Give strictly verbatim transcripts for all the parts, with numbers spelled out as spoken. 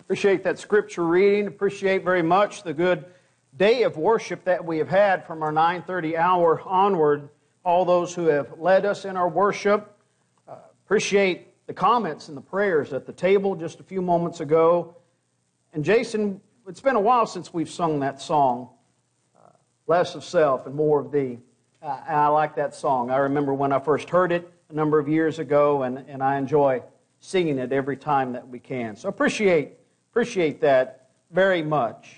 Appreciate that scripture reading. Appreciate very much the good day of worship that we have had from our nine thirty hour onward. All those who have led us in our worship. Uh, appreciate the comments and the prayers at the table just a few moments ago. And Jason, it's been a while since we've sung that song, uh, Less of Self and More of Thee. Uh, and I like that song. I remember when I first heard it a number of years ago, and, and I enjoy singing it every time that we can. So appreciate Appreciate that very much.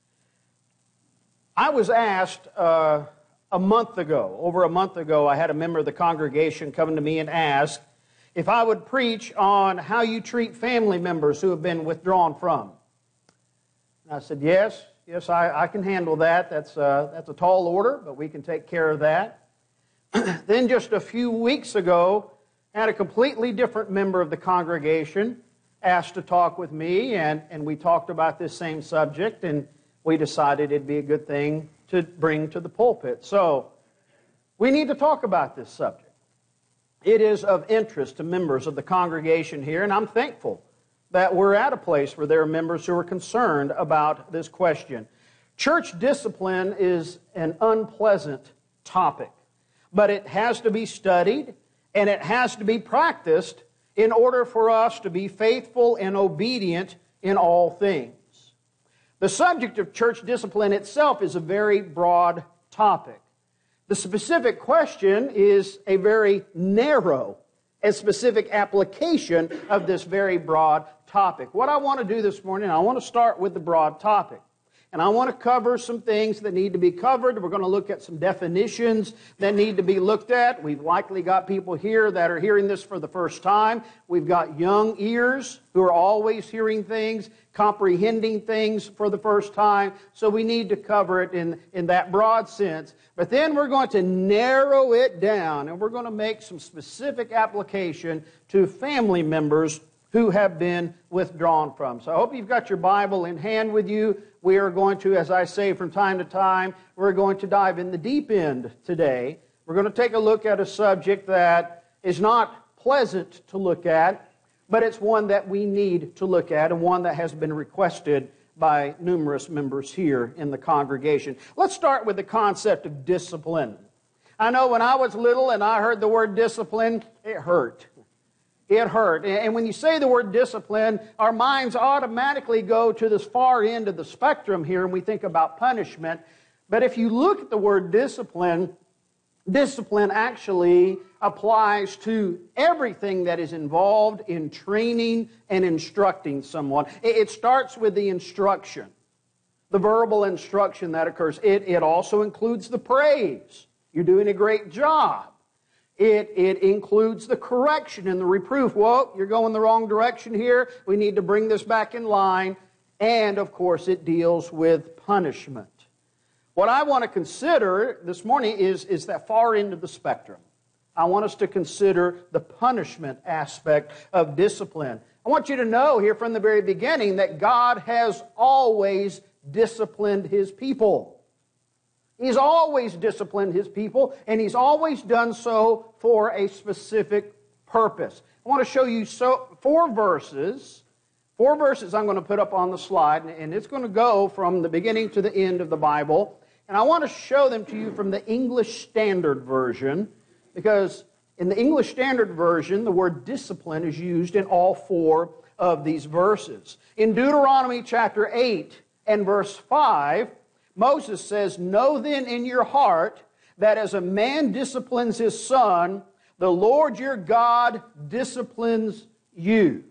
I was asked uh, a month ago, over a month ago, I had a member of the congregation come to me and ask if I would preach on how you treat family members who have been withdrawn from. And I said, yes, yes, I, I can handle that. That's, uh, that's a tall order, but we can take care of that. Then just a few weeks ago, I had a completely different member of the congregation asked to talk with me, and, and we talked about this same subject, and we decided it'd be a good thing to bring to the pulpit. So, we need to talk about this subject. It is of interest to members of the congregation here, and I'm thankful that we're at a place where there are members who are concerned about this question. Church discipline is an unpleasant topic, but it has to be studied, and it has to be practiced in order for us to be faithful and obedient in all things. The subject of church discipline itself is a very broad topic. The specific question is a very narrow and specific application of this very broad topic. What I want to do this morning, I want to start with the broad topic. And I want to cover some things that need to be covered. We're going to look at some definitions that need to be looked at. We've likely got people here that are hearing this for the first time. We've got young ears who are always hearing things, comprehending things for the first time. So we need to cover it in, in that broad sense. But then we're going to narrow it down, and we're going to make some specific application to family members who have been withdrawn from. So I hope you've got your Bible in hand with you. We are going to, as I say from time to time, we're going to dive in the deep end today. We're going to take a look at a subject that is not pleasant to look at, but it's one that we need to look at and one that has been requested by numerous members here in the congregation. Let's start with the concept of discipline. I know when I was little and I heard the word discipline, it hurt. It hurt. And when you say the word discipline, our minds automatically go to this far end of the spectrum here, and we think about punishment. But if you look at the word discipline, discipline actually applies to everything that is involved in training and instructing someone. It starts with the instruction, the verbal instruction that occurs. It, it also includes the praise. You're doing a great job. It, it includes the correction and the reproof. Whoa, you're going the wrong direction here. We need to bring this back in line. And, of course, it deals with punishment. What I want to consider this morning is, is that far end of the spectrum. I want us to consider the punishment aspect of discipline. I want you to know here from the very beginning that God has always disciplined His people. He's always disciplined His people, and He's always done so for a specific purpose. I want to show you so, four verses, four verses I'm going to put up on the slide, and it's going to go from the beginning to the end of the Bible. And I want to show them to you from the English Standard Version, because in the English Standard Version, the word discipline is used in all four of these verses. In Deuteronomy chapter eight and verse five, Moses says, "Know then in your heart that as a man disciplines his son, the Lord your God disciplines you."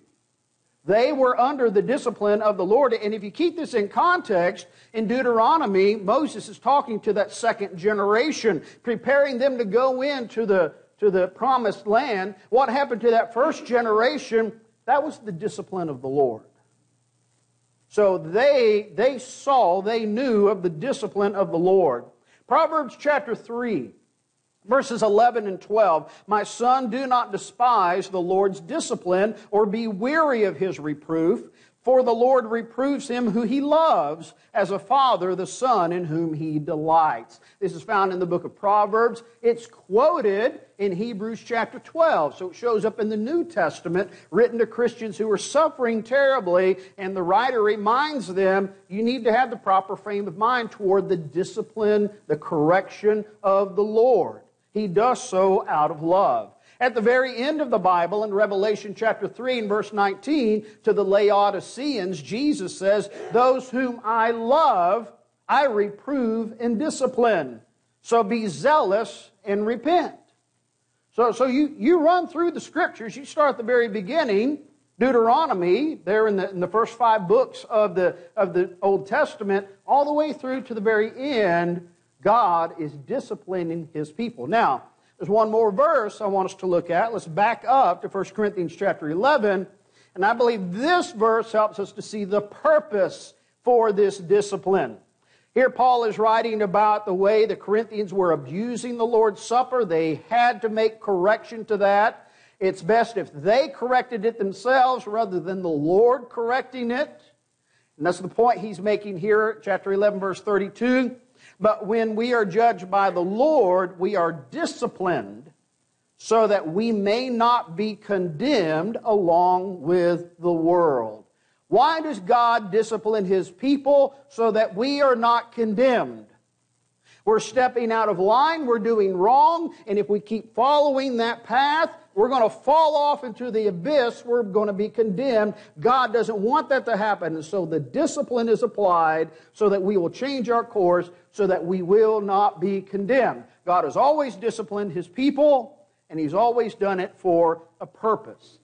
They were under the discipline of the Lord. And if you keep this in context, in Deuteronomy, Moses is talking to that second generation, preparing them to go into the, to the promised land. What happened to that first generation? That was the discipline of the Lord. So they, they saw, they knew of the discipline of the Lord. Proverbs chapter three, verses eleven and twelve. "My son, do not despise the Lord's discipline or be weary of His reproof. For the Lord reproves him who he loves, as a father the son in whom he delights. This is found in the book of Proverbs. It's quoted in Hebrews chapter twelve. So it shows up in the New Testament, written to Christians who are suffering terribly. And the writer reminds them, you need to have the proper frame of mind toward the discipline, the correction of the Lord. He does so out of love. At the very end of the Bible, in Revelation chapter three and verse nineteen, to the Laodiceans, Jesus says, those whom I love, I reprove and discipline. So be zealous and repent. So, so you, you run through the Scriptures. You start at the very beginning, Deuteronomy, there in the, in the first five books of the, of the Old Testament, all the way through to the very end, God is disciplining His people. Now, there's one more verse I want us to look at. Let's back up to First Corinthians chapter eleven. And I believe this verse helps us to see the purpose for this discipline. Here Paul is writing about the way the Corinthians were abusing the Lord's Supper. They had to make correction to that. It's best if they corrected it themselves rather than the Lord correcting it. And that's the point he's making here, chapter eleven, verse thirty-two. But when we are judged by the Lord, we are disciplined so that we may not be condemned along with the world. Why does God discipline His people? So that we are not condemned. We're stepping out of line, we're doing wrong, and if we keep following that path, we're going to fall off into the abyss. We're going to be condemned. God doesn't want that to happen. And so the discipline is applied so that we will change our course so that we will not be condemned. God has always disciplined His people, and He's always done it for a purpose.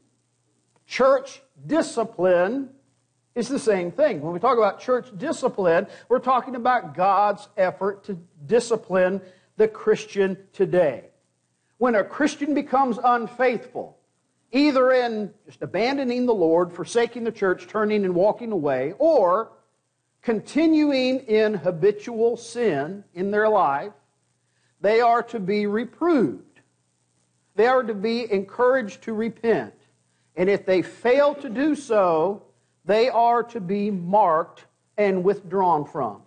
Church discipline is the same thing. When we talk about church discipline, we're talking about God's effort to discipline the Christian today. When a Christian becomes unfaithful, either in just abandoning the Lord, forsaking the church, turning and walking away, or continuing in habitual sin in their life, they are to be reproved. They are to be encouraged to repent. And if they fail to do so, they are to be marked and withdrawn from.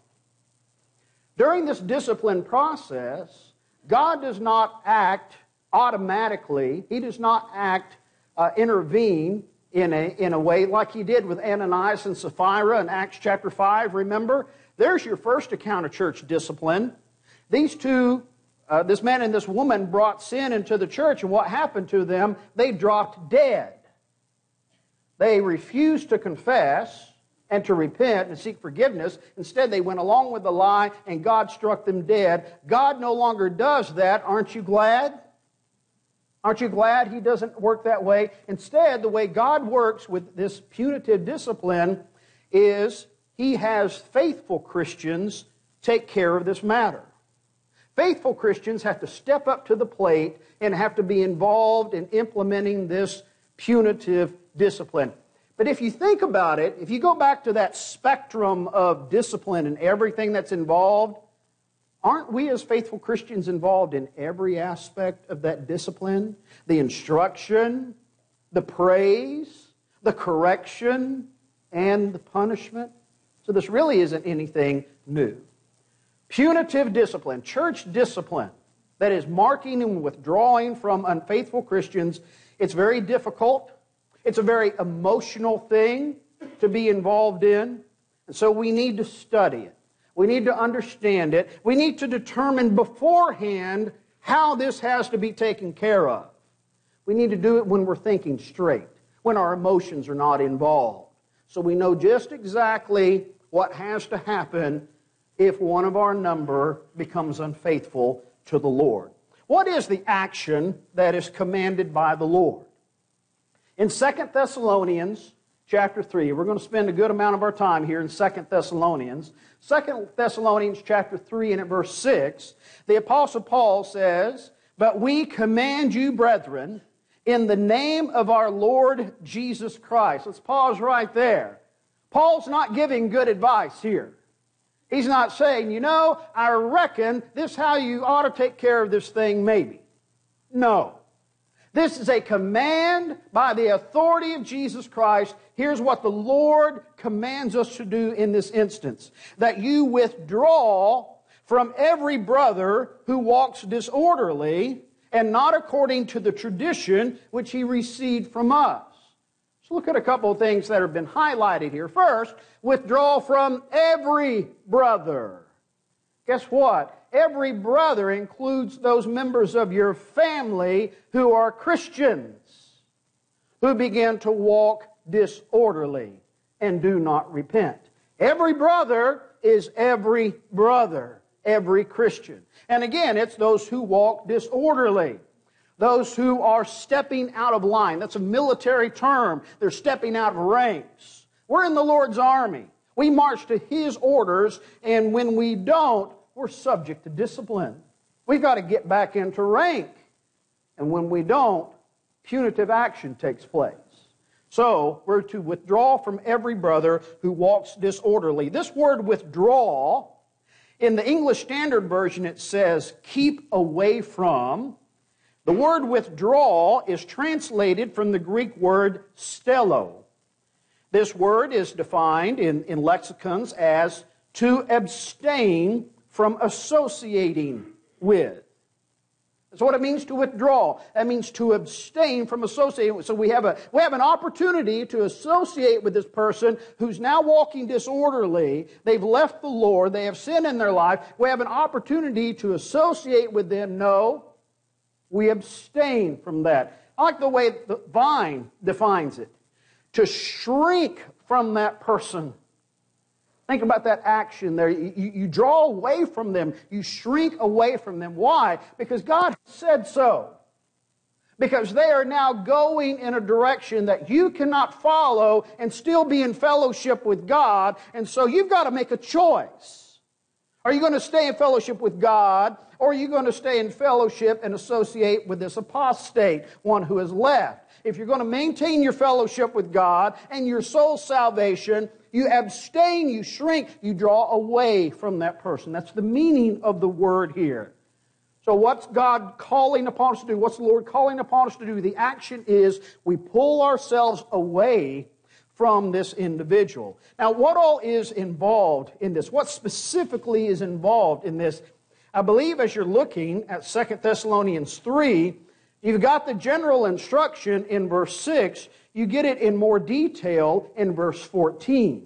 During this discipline process, God does not act automatically. He does not act, uh, intervene in a, in a way like He did with Ananias and Sapphira in Acts chapter five, remember? There's your first account of church discipline. These two, uh, this man and this woman brought sin into the church, and what happened to them? They dropped dead. They refused to confess and to repent and seek forgiveness. Instead, they went along with the lie, and God struck them dead. God no longer does that. Aren't you glad? Aren't you glad He doesn't work that way? Instead, the way God works with this punitive discipline is He has faithful Christians take care of this matter. Faithful Christians have to step up to the plate and have to be involved in implementing this punitive discipline. But if you think about it, if you go back to that spectrum of discipline and everything that's involved, aren't we as faithful Christians involved in every aspect of that discipline? The instruction, the praise, the correction, and the punishment? So this really isn't anything new. Punitive discipline, church discipline, that is marking and withdrawing from unfaithful Christians, it's very difficult. It's a very emotional thing to be involved in. And so we need to study it. We need to understand it. We need to determine beforehand how this has to be taken care of. We need to do it when we're thinking straight, when our emotions are not involved. So we know just exactly what has to happen if one of our number becomes unfaithful to the Lord. What is the action that is commanded by the Lord? In Second Thessalonians chapter three, we're going to spend a good amount of our time here in Second Thessalonians. Second Thessalonians chapter three and at verse six, the Apostle Paul says, "But we command you, brethren, in the name of our Lord Jesus Christ." Let's pause right there. Paul's not giving good advice here. He's not saying, you know, I reckon this is how you ought to take care of this thing maybe. No. This is a command by the authority of Jesus Christ. Here's what the Lord commands us to do in this instance. That you withdraw from every brother who walks disorderly and not according to the tradition which he received from us. So look at a couple of things that have been highlighted here. First, withdraw from every brother. Guess what? Every brother includes those members of your family who are Christians, who begin to walk disorderly and do not repent. Every brother is every brother, every Christian. And again, it's those who walk disorderly, those who are stepping out of line. That's a military term. They're stepping out of ranks. We're in the Lord's army. We march to His orders, and when we don't, we're subject to discipline. We've got to get back into rank. And when we don't, punitive action takes place. So, we're to withdraw from every brother who walks disorderly. This word withdraw, in the English Standard Version it says keep away from. The word withdraw is translated from the Greek word stelo. This word is defined in, in lexicons as to abstain from associating with. That's what it means to withdraw. That means to abstain from associating with. So we have a we have an opportunity to associate with this person who's now walking disorderly. They've left the Lord. They have sin in their life. We have an opportunity to associate with them. No, we abstain from that. I like the way the Vine defines it. To shrink from that person. Think about that action there. You, you, you draw away from them. You shrink away from them. Why? Because God said so. Because they are now going in a direction that you cannot follow and still be in fellowship with God. And so you've got to make a choice. Are you going to stay in fellowship with God, or are you going to stay in fellowship and associate with this apostate, one who has left? If you're going to maintain your fellowship with God and your soul's salvation, you abstain, you shrink, you draw away from that person. That's the meaning of the word here. So what's God calling upon us to do? What's the Lord calling upon us to do? The action is we pull ourselves away from this individual. Now, what all is involved in this? What specifically is involved in this? I believe as you're looking at Second Thessalonians three, you've got the general instruction in verse six. You get it in more detail in verse fourteen.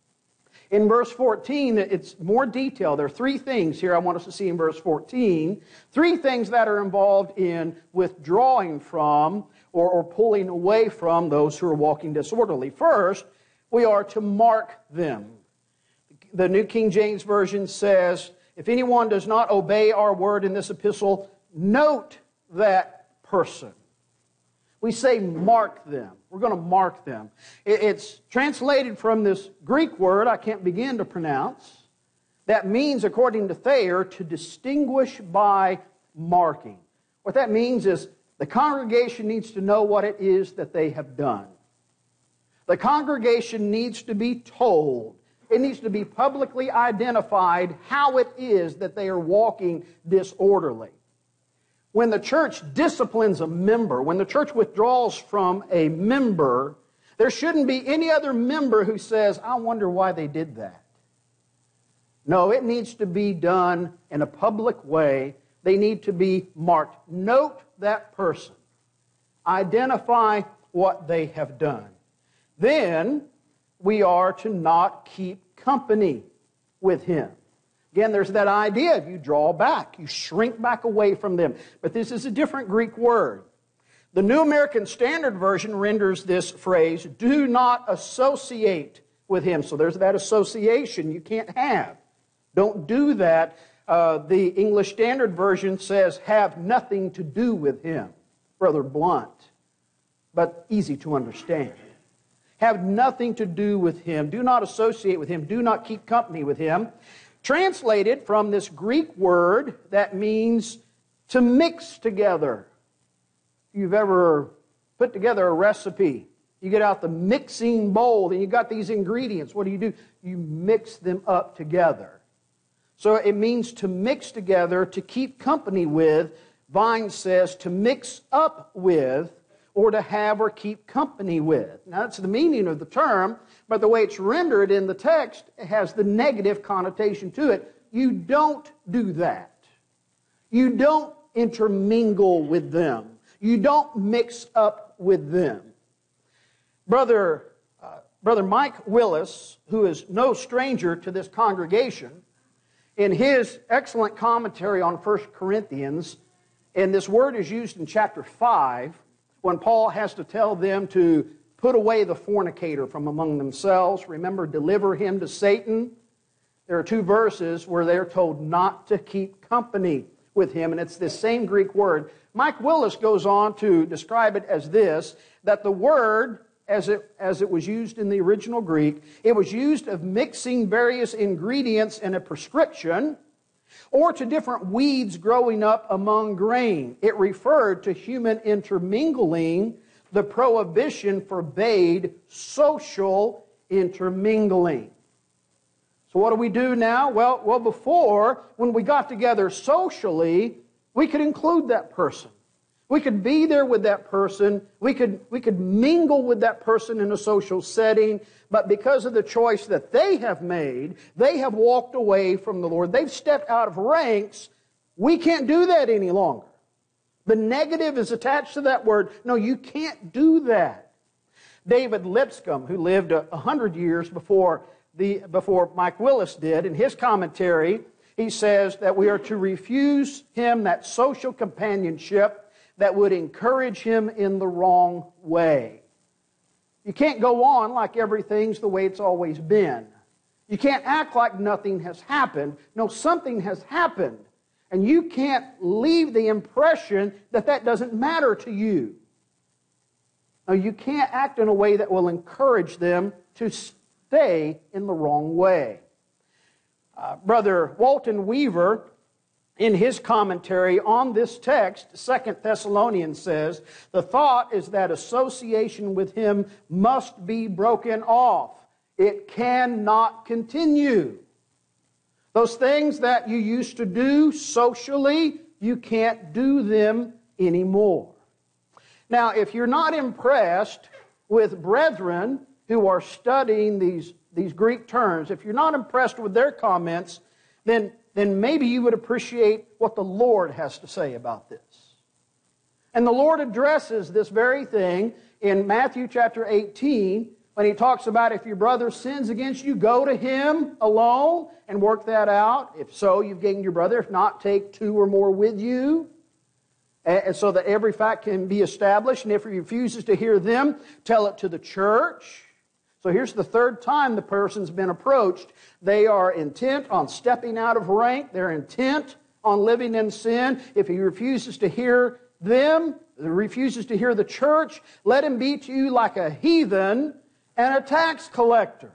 In verse fourteen, it's more detail. There are three things here I want us to see in verse fourteen. Three things that are involved in withdrawing from or, or pulling away from those who are walking disorderly. First, we are to mark them. The New King James Version says, if anyone does not obey our word in this epistle, note that person. We say mark them. We're going to mark them. It's translated from this Greek word I can't begin to pronounce. That means, according to Thayer, to distinguish by marking. What that means is the congregation needs to know what it is that they have done. The congregation needs to be told. It needs to be publicly identified how it is that they are walking disorderly. When the church disciplines a member, when the church withdraws from a member, there shouldn't be any other member who says, I wonder why they did that. No, it needs to be done in a public way. They need to be marked. Note that person. Identify what they have done. Then we are to not keep company with him. Again, there's that idea of you draw back, you shrink back away from them. But this is a different Greek word. The New American Standard Version renders this phrase, do not associate with him. So there's that association you can't have. Don't do that. Uh, the English Standard Version says, have nothing to do with him. Rather blunt, but easy to understand. Have nothing to do with him. Do not associate with him. Do not keep company with him. Translated from this Greek word that means to mix together. If you've ever put together a recipe, you get out the mixing bowl and you got these ingredients. What do you do? You mix them up together. So it means to mix together, to keep company with, Vine says to mix up with, or to have or keep company with. Now, that's the meaning of the term, but the way it's rendered in the text, it has the negative connotation to it. You don't do that. You don't intermingle with them. You don't mix up with them. Brother, uh, Brother Mike Willis, who is no stranger to this congregation, in his excellent commentary on First Corinthians, and this word is used in chapter five, when Paul has to tell them to put away the fornicator from among themselves. Remember, deliver him to Satan. There are two verses where they're told not to keep company with him, and it's this same Greek word. Mike Willis goes on to describe it as this, that the word, as it, as it was used in the original Greek, it was used of mixing various ingredients in a prescription, or to different weeds growing up among grain. It referred to human intermingling. The prohibition forbade social intermingling. So what do we do now? Well, well, before, when we got together socially, we could include that person. We could be there with that person. We could, we could mingle with that person in a social setting. But because of the choice that they have made, they have walked away from the Lord. They've stepped out of ranks. We can't do that any longer. The negative is attached to that word. No, you can't do that. David Lipscomb, who lived a hundred years before, the, before Mike Willis did, in his commentary, he says that we are to refuse him that social companionship that would encourage him in the wrong way. You can't go on like everything's the way it's always been. You can't act like nothing has happened. No, something has happened. And you can't leave the impression that that doesn't matter to you. No, you can't act in a way that will encourage them to stay in the wrong way. Uh, Brother Walton Weaver, in his commentary on this text, Second Thessalonians says, the thought is that association with him must be broken off. It cannot continue. Those things that you used to do socially, you can't do them anymore. Now, if you're not impressed with brethren who are studying these, these Greek terms, if you're not impressed with their comments, then then maybe you would appreciate what the Lord has to say about this. And the Lord addresses this very thing in Matthew chapter eighteen, when He talks about if your brother sins against you, go to him alone and work that out. If so, you've gained your brother. If not, take two or more with you, and so that every fact can be established. And if he refuses to hear them, tell it to the church. So here's the third time the person's been approached. They are intent on stepping out of rank. They're intent on living in sin. If he refuses to hear them, refuses to hear the church, let him be to you like a heathen and a tax collector.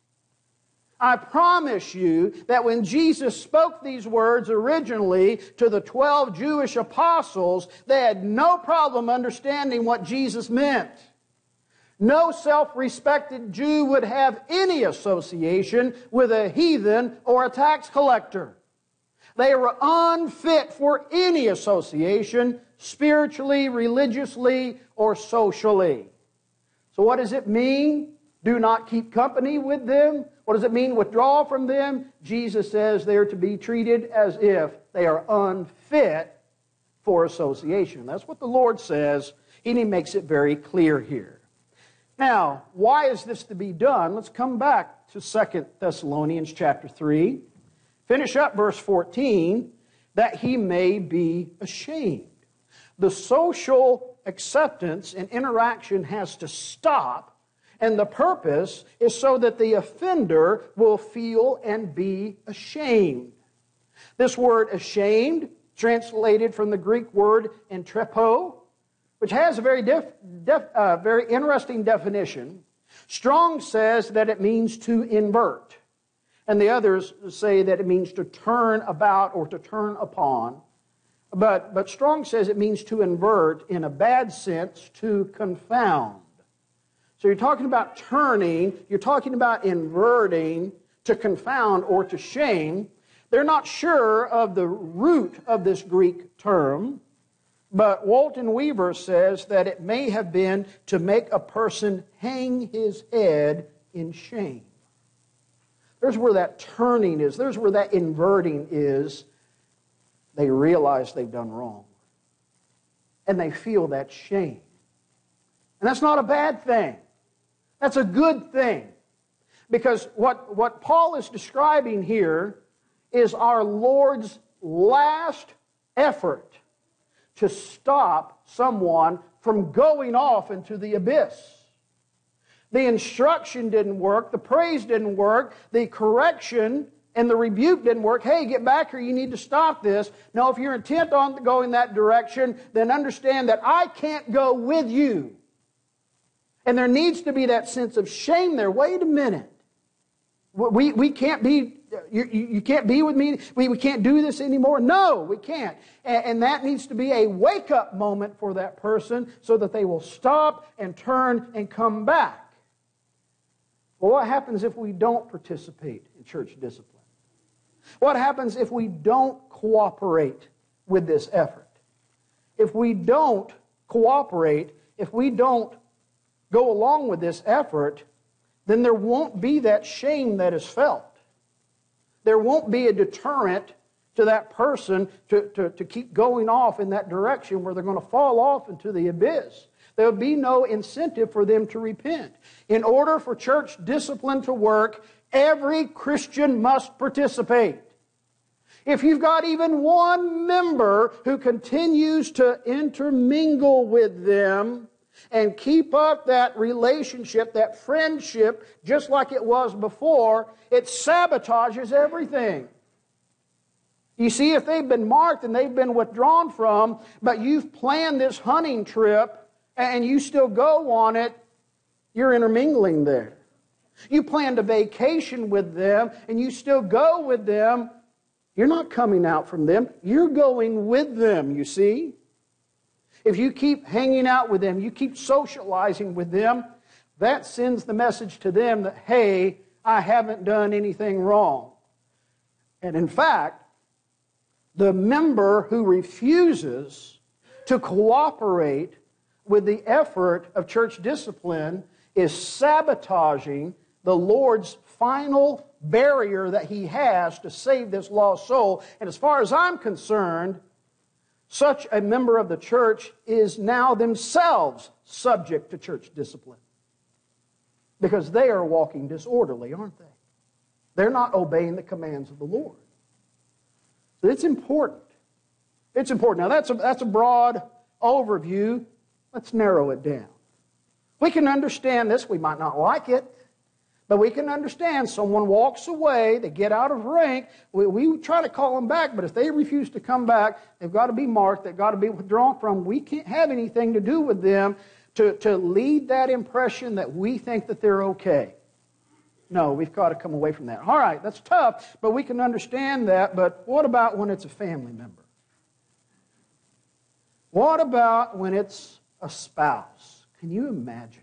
I promise you that when Jesus spoke these words originally to the twelve Jewish apostles, they had no problem understanding what Jesus meant. No self-respected Jew would have any association with a heathen or a tax collector. They were unfit for any association, spiritually, religiously, or socially. So what does it mean? Do not keep company with them. What does it mean? Withdraw from them. Jesus says they are to be treated as if they are unfit for association. That's what the Lord says, and He makes it very clear here. Now, why is this to be done? Let's come back to Second Thessalonians chapter three. Finish up verse fourteen, that he may be ashamed. The social acceptance and interaction has to stop, and the purpose is so that the offender will feel and be ashamed. This word ashamed, translated from the Greek word entrepo, which has a very, def, def, uh, very interesting definition. Strong says that it means to invert, and the others say that it means to turn about or to turn upon. But, but Strong says it means to invert, in a bad sense, to confound. So you're talking about turning, you're talking about inverting, to confound or to shame. They're not sure of the root of this Greek term. But Walton Weaver says that it may have been to make a person hang his head in shame. There's where that turning is. There's where that inverting is. They realize they've done wrong. And they feel that shame. And that's not a bad thing. That's a good thing. Because what, what Paul is describing here is our Lord's last effort to stop someone from going off into the abyss. The instruction didn't work, the praise didn't work, the correction and the rebuke didn't work. Hey, get back here, you need to stop this. No, if you're intent on going that direction, then understand that I can't go with you. And there needs to be that sense of shame there. Wait a minute. We, we can't be, you, you can't be with me. We, we can't do this anymore. No, we can't. And, and that needs to be a wake-up moment for that person so that they will stop and turn and come back. Well, what happens if we don't participate in church discipline? What happens if we don't cooperate with this effort? If we don't cooperate, if we don't go along with this effort, then there won't be that shame that is felt. There won't be a deterrent to that person to, to, to keep going off in that direction where they're going to fall off into the abyss. There will be no incentive for them to repent. In order for church discipline to work, every Christian must participate. If you've got even one member who continues to intermingle with them and keep up that relationship, that friendship, just like it was before, it sabotages everything. You see, if they've been marked and they've been withdrawn from, but you've planned this hunting trip and you still go on it, you're intermingling there. You planned a vacation with them and you still go with them, you're not coming out from them, you're going with them, you see. If you keep hanging out with them, you keep socializing with them, that sends the message to them that, hey, I haven't done anything wrong. And in fact, the member who refuses to cooperate with the effort of church discipline is sabotaging the Lord's final barrier that He has to save this lost soul. And as far as I'm concerned, such a member of the church is now themselves subject to church discipline. Because they are walking disorderly, aren't they? They're not obeying the commands of the Lord. So it's important. It's important. Now that's a, that's a broad overview. Let's narrow it down. We can understand this. We might not like it. But we can understand someone walks away, they get out of rank, we, we try to call them back, but if they refuse to come back, they've got to be marked, they've got to be withdrawn from. We can't have anything to do with them to, to lead that impression that we think that they're okay. No, we've got to come away from that. All right, that's tough, but we can understand that, but what about when it's a family member? What about when it's a spouse? Can you imagine?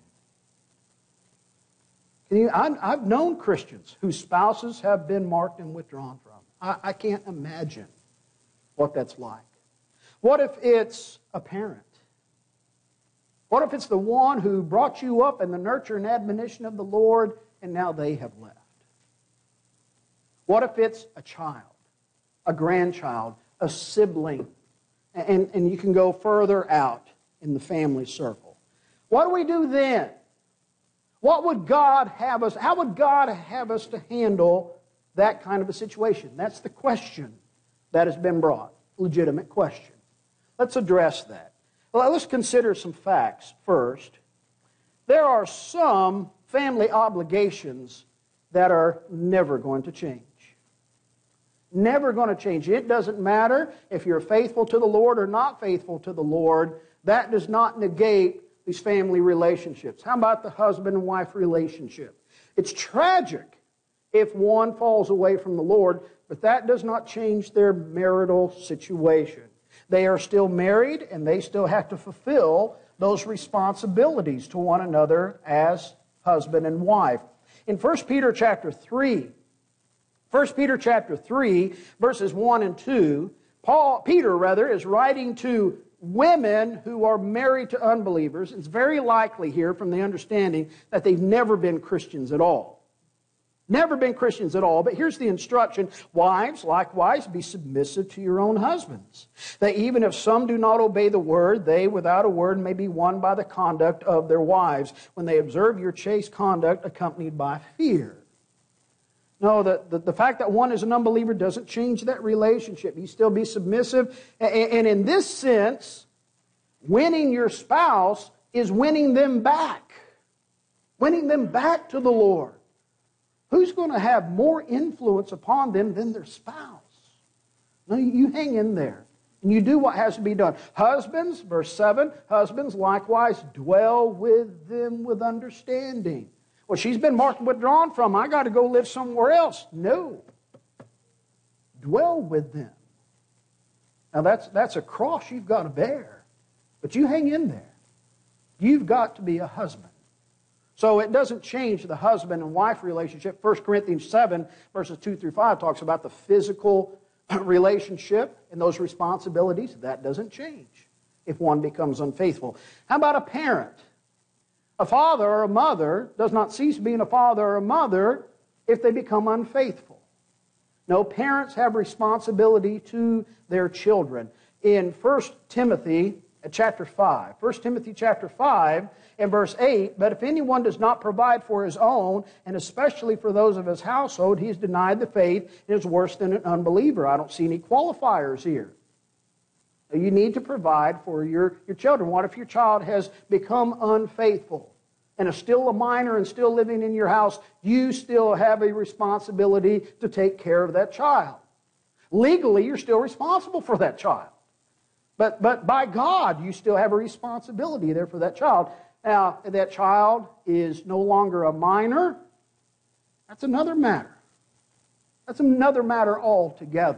Can you, I, I've known Christians whose spouses have been marked and withdrawn from. I, I can't imagine what that's like. What if it's a parent? What if it's the one who brought you up in the nurture and admonition of the Lord and now they have left? What if it's a child, a grandchild, a sibling? And, and you can go further out in the family circle. What do we do then? What would God have us, how would God have us to handle that kind of a situation? That's the question that has been brought. Legitimate question. Let's address that. Well, let's consider some facts first. There are some family obligations that are never going to change. Never going to change. It doesn't matter if you're faithful to the Lord or not faithful to the Lord. That does not negate these family relationships. How about the husband and wife relationship? It's tragic if one falls away from the Lord, but that does not change their marital situation. They are still married and they still have to fulfill those responsibilities to one another as husband and wife. In First Peter chapter three, First Peter chapter three, verses one and two, Paul, Peter rather, is writing to women who are married to unbelievers, it's very likely here from the understanding that they've never been Christians at all. Never been Christians at all. But here's the instruction. Wives, likewise, be submissive to your own husbands. That even if some do not obey the word, they without a word may be won by the conduct of their wives, when they observe your chaste conduct accompanied by fear. No, the, the, the fact that one is an unbeliever doesn't change that relationship. You still be submissive. And, and in this sense, winning your spouse is winning them back. Winning them back to the Lord. Who's going to have more influence upon them than their spouse? No, you hang in there. And you do what has to be done. Husbands, verse seven, husbands likewise dwell with them with understanding. Well, she's been marked and withdrawn from. I got to go live somewhere else. No. Dwell with them. Now that's, that's a cross you've got to bear. But you hang in there. You've got to be a husband. So it doesn't change the husband and wife relationship. First Corinthians seven, verses two through five, talks about the physical relationship and those responsibilities. That doesn't change if one becomes unfaithful. How about a parent? A father or a mother does not cease being a father or a mother if they become unfaithful. No, parents have responsibility to their children. In First Timothy chapter five, First Timothy chapter five and verse eight, but if anyone does not provide for his own, and especially for those of his household, he is denied the faith and is worse than an unbeliever. I don't see any qualifiers here. You need to provide for your, your children. What if your child has become unfaithful and is still a minor and still living in your house? You still have a responsibility to take care of that child. Legally, you're still responsible for that child. But, but by God, you still have a responsibility there for that child. Now, if that child is no longer a minor, that's another matter. That's another matter altogether.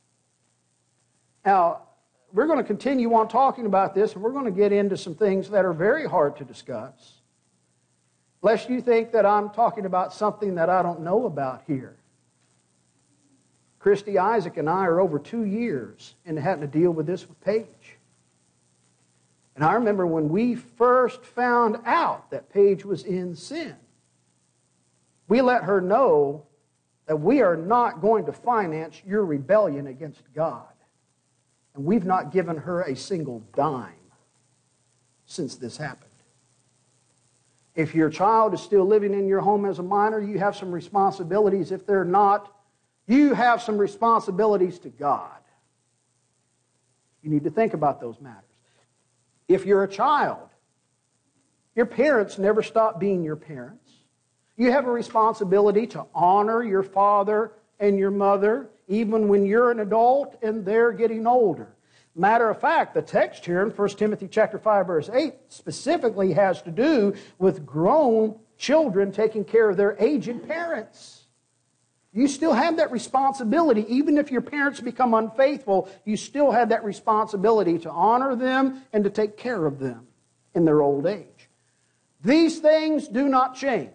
Now, we're going to continue on talking about this, and we're going to get into some things that are very hard to discuss. Lest you think that I'm talking about something that I don't know about here. Christy, Isaac, and I are over two years in having to deal with this with Paige. And I remember when we first found out that Paige was in sin, we let her know that we are not going to finance your rebellion against God. And we've not given her a single dime since this happened. If your child is still living in your home as a minor, you have some responsibilities. If they're not, you have some responsibilities to God. You need to think about those matters. If you're a child, your parents never stop being your parents. You have a responsibility to honor your father and your mother, even when you're an adult and they're getting older. Matter of fact, the text here in First Timothy chapter five, verse eight specifically has to do with grown children taking care of their aged parents. You still have that responsibility. Even if your parents become unfaithful, you still have that responsibility to honor them and to take care of them in their old age. These things do not change.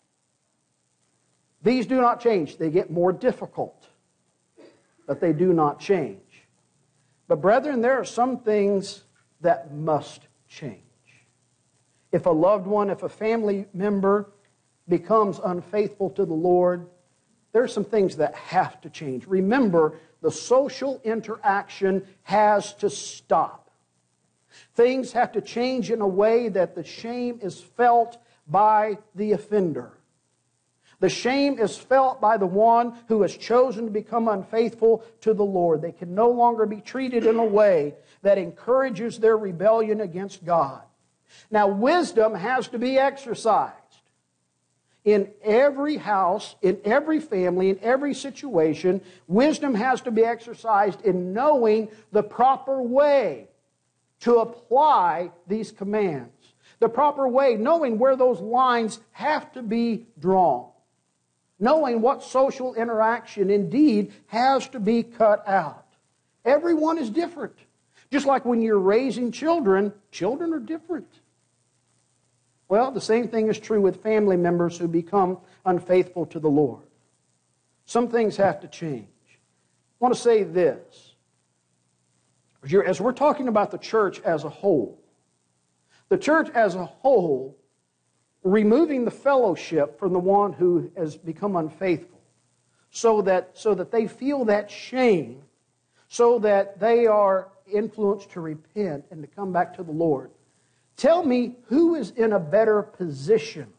These do not change. They get more difficult, but they do not change. But brethren, there are some things that must change. If a loved one, if a family member becomes unfaithful to the Lord, there are some things that have to change. Remember, the social interaction has to stop. Things have to change in a way that the shame is felt by the offender. The shame is felt by the one who has chosen to become unfaithful to the Lord. They can no longer be treated in a way that encourages their rebellion against God. Now, wisdom has to be exercised. In every house, in every family, in every situation, wisdom has to be exercised in knowing the proper way to apply these commands. The proper way, knowing where those lines have to be drawn. Knowing what social interaction indeed has to be cut out. Everyone is different. Just like when you're raising children, children are different. Well, the same thing is true with family members who become unfaithful to the Lord. Some things have to change. I want to say this. As you're- as we're talking about the church as a whole, the church as a whole, removing the fellowship from the one who has become unfaithful, so that, so that they feel that shame, so that they are influenced to repent and to come back to the Lord. Tell me, who is in a better position?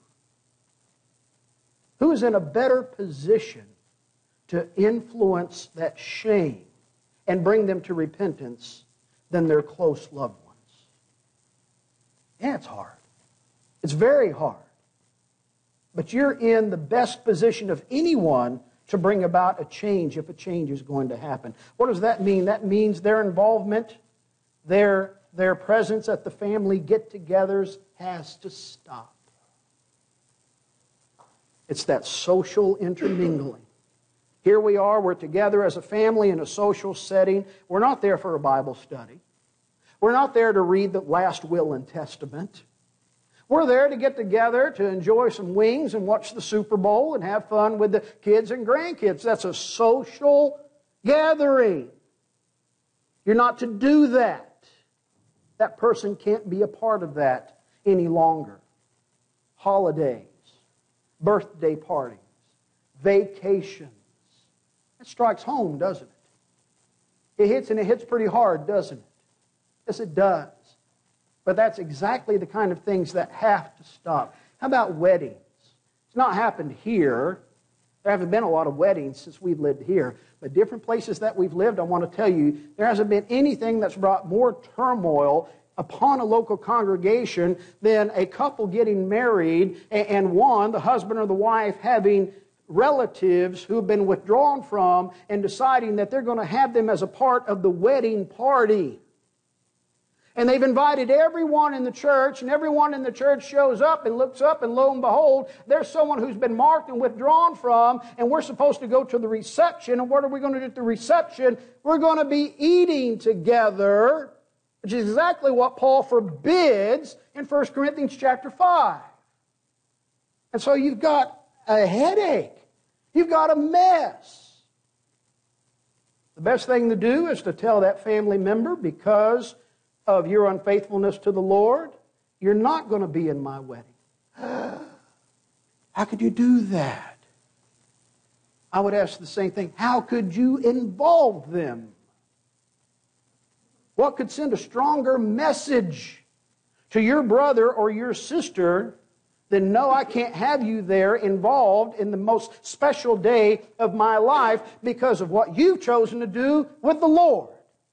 Who is in a better position to influence that shame and bring them to repentance than their close loved ones? Yeah, it's hard. It's very hard. But you're in the best position of anyone to bring about a change if a change is going to happen. What does that mean? That means their involvement, their, their presence at the family get-togethers has to stop. It's that social intermingling. Here we are, we're together as a family in a social setting. We're not there for a Bible study. We're not there to read the last will and testament. We're there to get together to enjoy some wings and watch the Super Bowl and have fun with the kids and grandkids. That's a social gathering. You're not to do that. That person can't be a part of that any longer. Holidays, birthday parties, vacations. That strikes home, doesn't it? It hits, and it hits pretty hard, doesn't it? Yes, it does. But that's exactly the kind of things that have to stop. How about weddings? It's not happened here. There haven't been a lot of weddings since we've lived here. But different places that we've lived, I want to tell you, there hasn't been anything that's brought more turmoil upon a local congregation than a couple getting married and one, the husband or the wife, having relatives who have been withdrawn from and deciding that they're going to have them as a part of the wedding party. And they've invited everyone in the church, and everyone in the church shows up and looks up, and lo and behold, there's someone who's been marked and withdrawn from, and we're supposed to go to the reception. And what are we going to do at the reception? We're going to be eating together, which is exactly what Paul forbids in First Corinthians chapter five. And so you've got a headache. You've got a mess. The best thing to do is to tell that family member, because of your unfaithfulness to the Lord, you're not going to be in my wedding. How could you do that? I would ask the same thing. How could you involve them? What could send a stronger message to your brother or your sister than, no, I can't have you there involved in the most special day of my life because of what you've chosen to do with the Lord?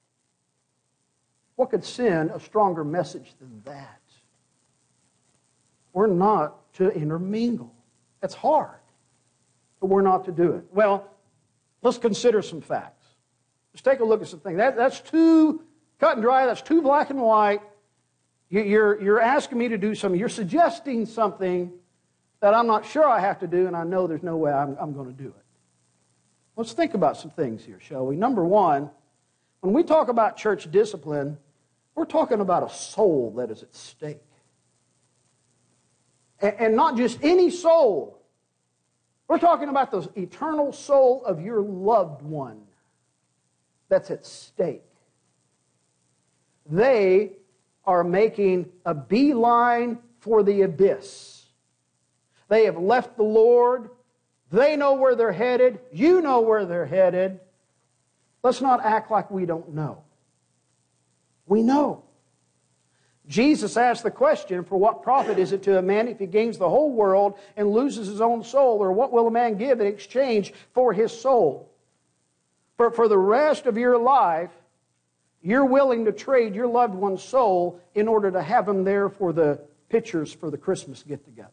What could send a stronger message than that? We're not to intermingle. It's hard, but we're not to do it. Well, let's consider some facts. Let's take a look at some things. That, that's too cut and dry. That's too black and white. You, you're, you're asking me to do something. You're suggesting something that I'm not sure I have to do, and I know there's no way I'm, I'm going to do it. Let's think about some things here, shall we? Number one, when we talk about church discipline, we're talking about a soul that is at stake. And, and not just any soul. We're talking about the eternal soul of your loved one that's at stake. They are making a beeline for the abyss. They have left the Lord. They know where they're headed. You know where they're headed. Let's not act like we don't know. We know. Jesus asked the question, for what profit is it to a man if he gains the whole world and loses his own soul? Or what will a man give in exchange for his soul? For, for the rest of your life, you're willing to trade your loved one's soul in order to have him there for the pictures for the Christmas get-togethers.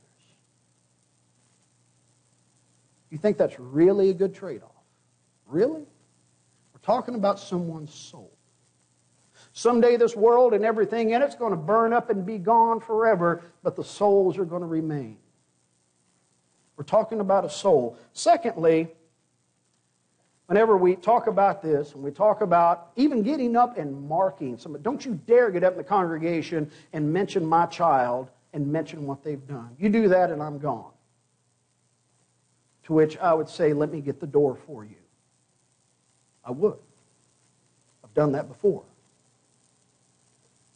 You think that's really a good trade-off? Really? We're talking about someone's soul. Someday this world and everything in it's going to burn up and be gone forever, but the souls are going to remain. We're talking about a soul. Secondly, whenever we talk about this, and we talk about even getting up and marking somebody, don't you dare get up in the congregation and mention my child and mention what they've done. You do that and I'm gone. To which I would say, let me get the door for you. I would. I've done that before.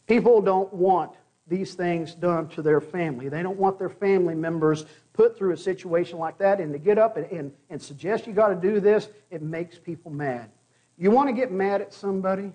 People don't want these things done to their family. They don't want their family members put through a situation like that, and to get up and, and, and suggest you got to do this, it makes people mad. You want to get mad at somebody?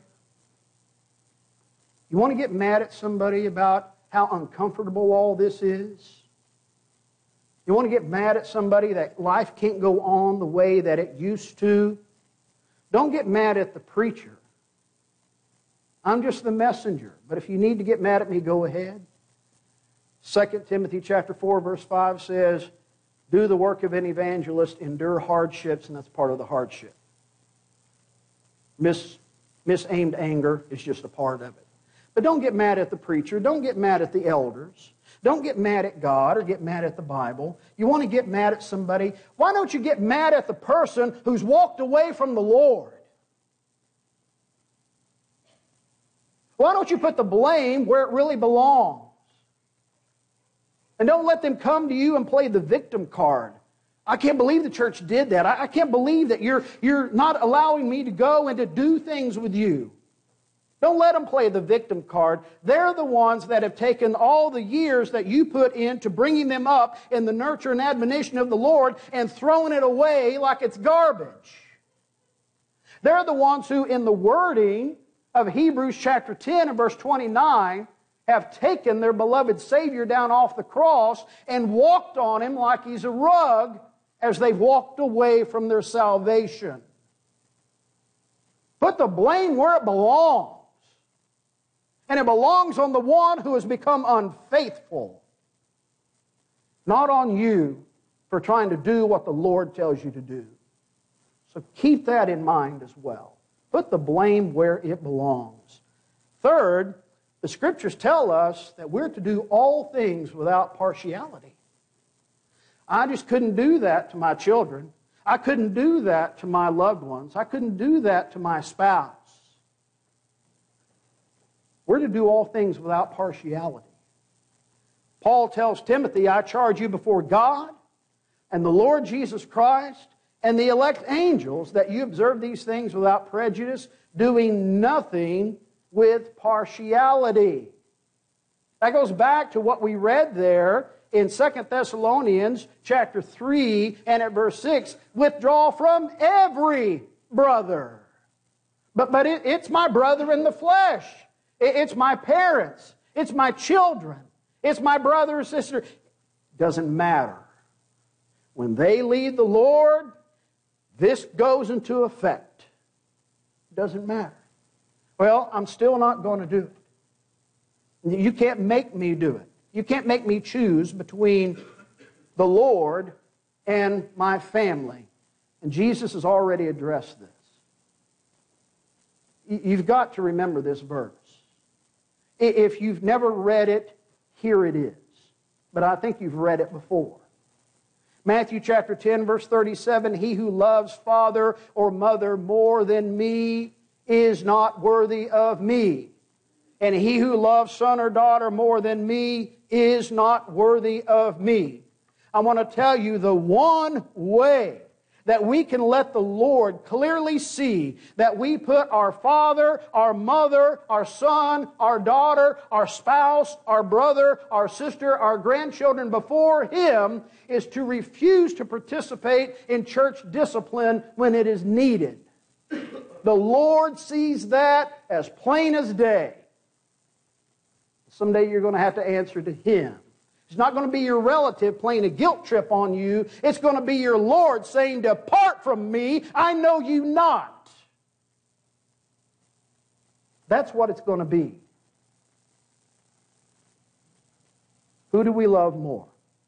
You want to get mad at somebody about how uncomfortable all this is? You want to get mad at somebody that life can't go on the way that it used to? Don't get mad at the preacher. I'm just the messenger. But if you need to get mad at me, go ahead. Second Timothy chapter four, verse five says, do the work of an evangelist, endure hardships, and that's part of the hardship. Mis, misaimed anger is just a part of it. But don't get mad at the preacher. Don't get mad at the elders. Don't get mad at God or get mad at the Bible. You want to get mad at somebody? Why don't you get mad at the person who's walked away from the Lord? Why don't you put the blame where it really belongs? And don't let them come to you and play the victim card. I can't believe the church did that. I, I can't believe that you're, you're not allowing me to go and to do things with you. Don't let them play the victim card. They're the ones that have taken all the years that you put into bringing them up in the nurture and admonition of the Lord and thrown it away like it's garbage. They're the ones who, in the wording of Hebrews chapter ten and verse twenty-nine, have taken their beloved Savior down off the cross and walked on Him like He's a rug as they've walked away from their salvation. Put the blame where it belongs. And it belongs on the one who has become unfaithful, not on you for trying to do what the Lord tells you to do. So keep that in mind as well. Put the blame where it belongs. Third, the Scriptures tell us that we're to do all things without partiality. I just couldn't do that to my children. I couldn't do that to my loved ones. I couldn't do that to my spouse. We're to do all things without partiality. Paul tells Timothy, I charge you before God and the Lord Jesus Christ and the elect angels that you observe these things without prejudice, doing nothing with partiality. That goes back to what we read there in Second Thessalonians chapter three and at verse six. Withdraw from every brother. But, but it, it's my brother in the flesh. It, it's my parents. It's my children. It's my brother or sister. Doesn't matter. When they lead the Lord, this goes into effect. Doesn't matter. Well, I'm still not going to do it. You can't make me do it. You can't make me choose between the Lord and my family. And Jesus has already addressed this. You've got to remember this verse. If you've never read it, here it is. But I think you've read it before. Matthew chapter ten, verse thirty-seven, he who loves father or mother more than me is not worthy of me. And he who loves son or daughter more than me is not worthy of me. I want to tell you the one way that we can let the Lord clearly see that we put our father, our mother, our son, our daughter, our spouse, our brother, our sister, our grandchildren before Him is to refuse to participate in church discipline when it is needed. The Lord sees that as plain as day. Someday you're going to have to answer to Him. It's not going to be your relative playing a guilt trip on you. It's going to be your Lord saying, depart from me, I know you not. That's what it's going to be. Who do we love more?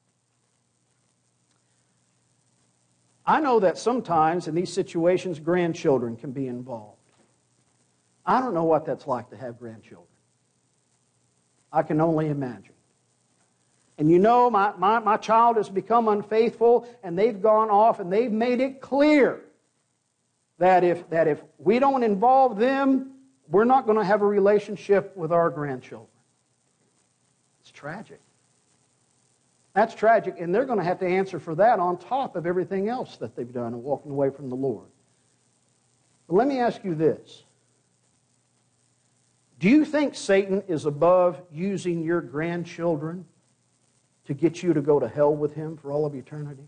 I know that sometimes in these situations, grandchildren can be involved. I don't know what that's like to have grandchildren. I can only imagine. And you know, my, my, my child has become unfaithful, and they've gone off, and they've made it clear that if, that if we don't involve them, we're not going to have a relationship with our grandchildren. It's tragic. That's tragic, and they're going to have to answer for that on top of everything else that they've done and walking away from the Lord. But let me ask you this. Do you think Satan is above using your grandchildren to get you to go to hell with him for all of eternity?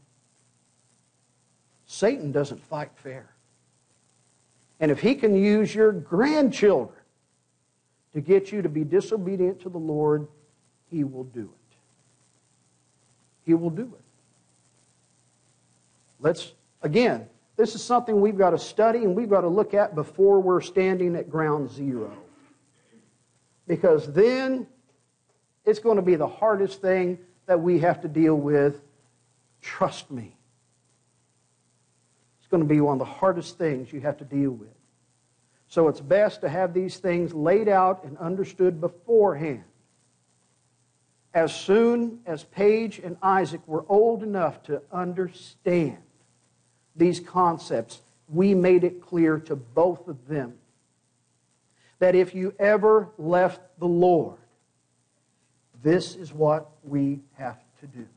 Satan doesn't fight fair. And if he can use your grandchildren to get you to be disobedient to the Lord, he will do it. He will do it. Let's, again, this is something we've got to study and we've got to look at before we're standing at ground zero. Because then it's going to be the hardest thing that we have to deal with. Trust me. It's going to be one of the hardest things you have to deal with. So it's best to have these things laid out and understood beforehand. As soon as Paige and Isaac were old enough to understand these concepts, we made it clear to both of them that if you ever left the Lord, this is what we have to do.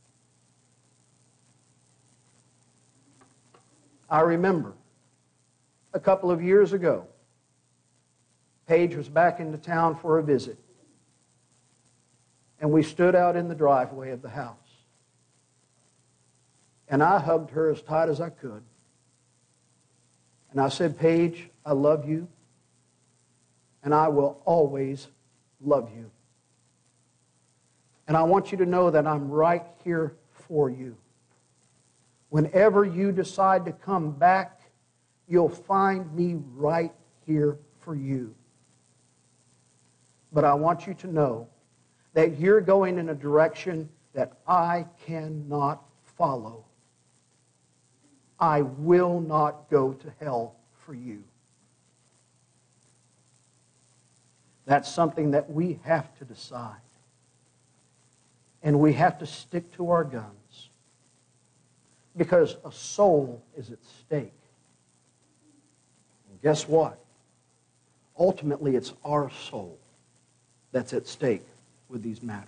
I remember a couple of years ago, Paige was back into town for a visit, and we stood out in the driveway of the house. And I hugged her as tight as I could. And I said, Paige, I love you, and I will always love you. And I want you to know that I'm right here for you. Whenever you decide to come back, you'll find me right here for you. But I want you to know that you're going in a direction that I cannot follow. I will not go to hell for you. That's something that we have to decide. And we have to stick to our guns. Because a soul is at stake. And guess what? Ultimately, it's our soul that's at stake with these matters.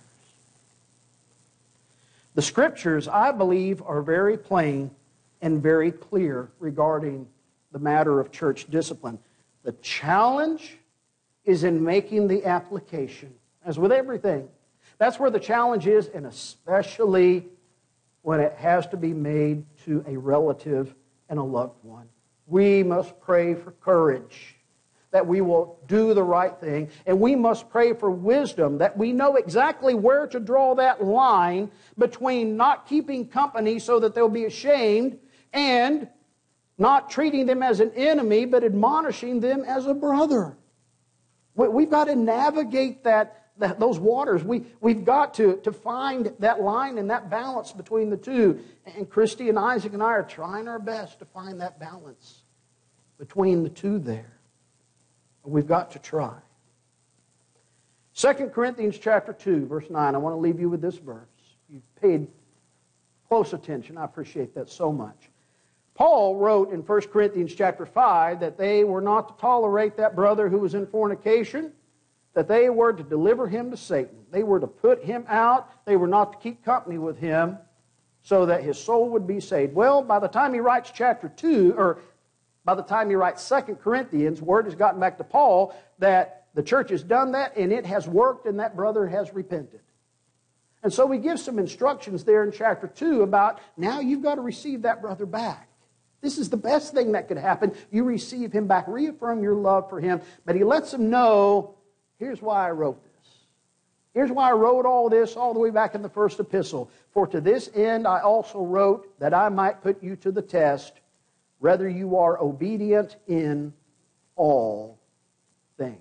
The Scriptures, I believe, are very plain and very clear regarding the matter of church discipline. The challenge is in making the application. As with everything, that's where the challenge is, and especially when it has to be made to a relative and a loved one. We must pray for courage, that we will do the right thing, and we must pray for wisdom, that we know exactly where to draw that line between not keeping company so that they'll be ashamed and not treating them as an enemy, but admonishing them as a brother. We've got to navigate that That, those waters. We, we've got to, to find that line and that balance between the two. And Christy and Isaac and I are trying our best to find that balance between the two there. And we've got to try. Second Corinthians chapter two, verse nine. I want to leave you with this verse. You've paid close attention. I appreciate that so much. Paul wrote in First Corinthians chapter five that they were not to tolerate that brother who was in fornication, that they were to deliver him to Satan. They were to put him out. They were not to keep company with him so that his soul would be saved. Well, by the time he writes chapter two, or by the time he writes Second Corinthians, word has gotten back to Paul that the church has done that and it has worked and that brother has repented. And so he gives some instructions there in chapter two about now you've got to receive that brother back. This is the best thing that could happen. You receive him back, reaffirm your love for him. But he lets them know, here's why I wrote this. Here's why I wrote all this all the way back in the first epistle. For to this end I also wrote that I might put you to the test, whether you are obedient in all things.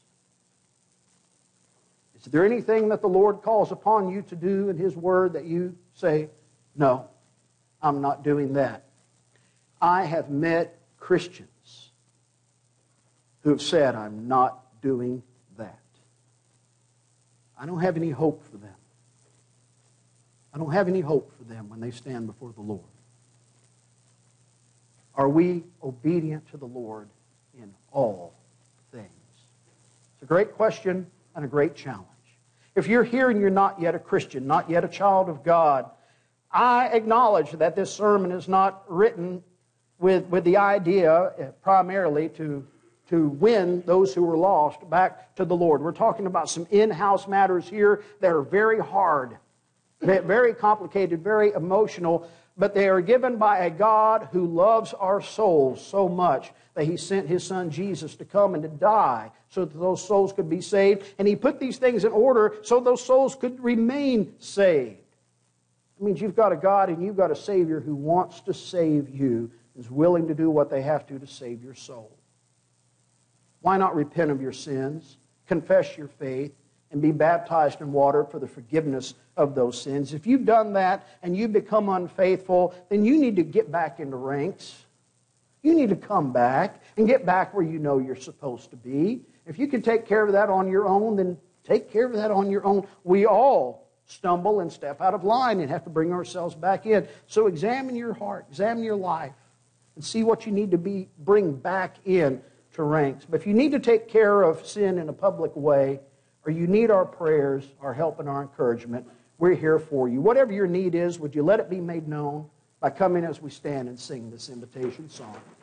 Is there anything that the Lord calls upon you to do in His Word that you say, no, I'm not doing that? I have met Christians who have said, I'm not doing that. I don't have any hope for them. I don't have any hope for them when they stand before the Lord. Are we obedient to the Lord in all things? It's a great question and a great challenge. If you're here and you're not yet a Christian, not yet a child of God, I acknowledge that this sermon is not written with, with the idea primarily to to win those who were lost back to the Lord. We're talking about some in-house matters here that are very hard, very complicated, very emotional, but they are given by a God who loves our souls so much that He sent His Son Jesus to come and to die so that those souls could be saved. And He put these things in order so those souls could remain saved. It means you've got a God and you've got a Savior who wants to save you, is willing to do what they have to to save your soul. Why not repent of your sins, confess your faith, and be baptized in water for the forgiveness of those sins? If you've done that and you've become unfaithful, then you need to get back into ranks. You need to come back and get back where you know you're supposed to be. If you can take care of that on your own, then take care of that on your own. We all stumble and step out of line and have to bring ourselves back in. So examine your heart, examine your life, and see what you need to be bring back in to ranks. But if you need to take care of sin in a public way, or you need our prayers, our help, and our encouragement, we're here for you. Whatever your need is, would you let it be made known by coming as we stand and sing this invitation song?